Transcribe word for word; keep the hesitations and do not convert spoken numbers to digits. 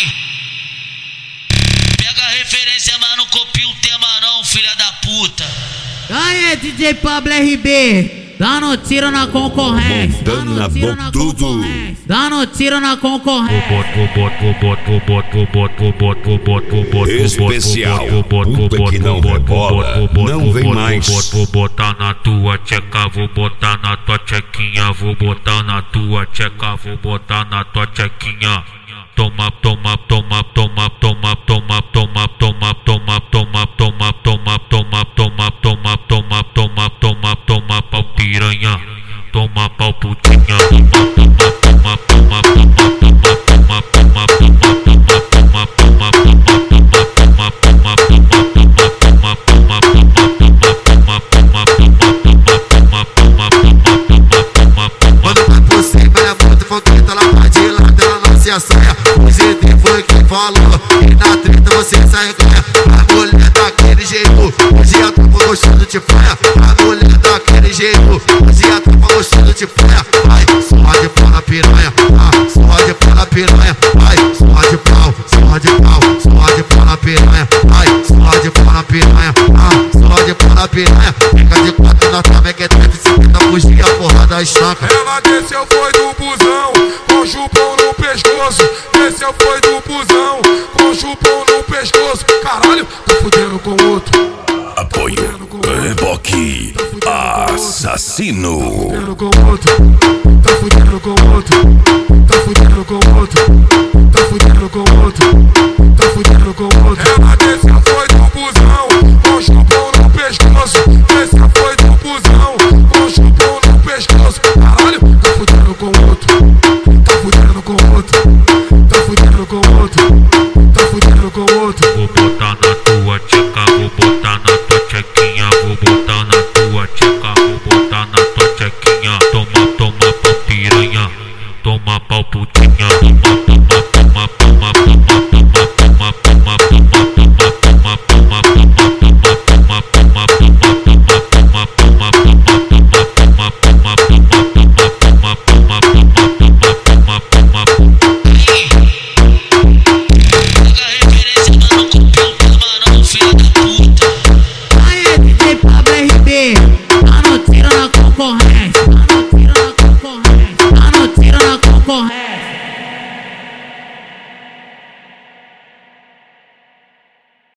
Pega a referência, mas não copia o tema não, filha da puta. Aí, D J Pablo R B, dando tiro na concorrência, dando tiro na concorrência, dando tiro na concorrência. Especial, puta que não rebola, não vem mais. Vou botar na tua tcheca, vou botar na tua tchequinha, vou botar na tua tcheca, vou botar na tua tchequinha. Toma, toma, toma, toma, toma, toma, toma, toma, toma, toma, toma, toma, toma, toma, toma, toma, toma, toma, toma, pau piranha, toma pau putinha, toma, toma, toma, toma, toma, toma, toma, toma, toma, toma, toma, toma, toma, toma, toma, Mano, vai por cima, ela é muito fogueta, ela vai de lado, ela não se assanha. O G D foi quem falou, e na treta você sai ganha. A mulher daquele jeito, hoje eu tô gostando de praia. A mulher daquele jeito, hoje eu tô gostando de praia. Ai, surra de pau na piranha, ah, surra de pau na piranha. Ai, surra de pau, surra de pau, surra de pau na piranha. Ai, surra de pau na piranha, ah, surra de pau na piranha. Fica de quatro na trave, que é treve, cinquenta fugir a porra da estanca. Ela desceu, foi do busão, com chupão no pescoço. Desceu, foi do busão, com chupão no pescoço. Caralho, tá fudendo com outro. Apoio Reboque Assassino. Tá fudendo com outro, tá fudendo com outro, tá fudendo com outro, tá fudendo com outro, tá fudendo com outro. Ela desceu, foi do busão, com chupão no pescoço. Desceu, foi do busão, com chupão no pescoço. Caralho, tá fudendo com outro, tá fudendo com outro, tá fudendo com outro, tá fudendo com outro. vou botar na tua tcheca, vou botar na tua tchequinha, vou botar na tua tcheca, vou botar na tua tchequinha. Toma, toma pau piranha, toma pau putinha, toma, toma, toma, toma, toma, toma, toma, toma, toma, toma, toma, toma, toma, toma, toma, toma, toma, toma, toma, Aí, D J Pablo R B, dando tiro na concorrência.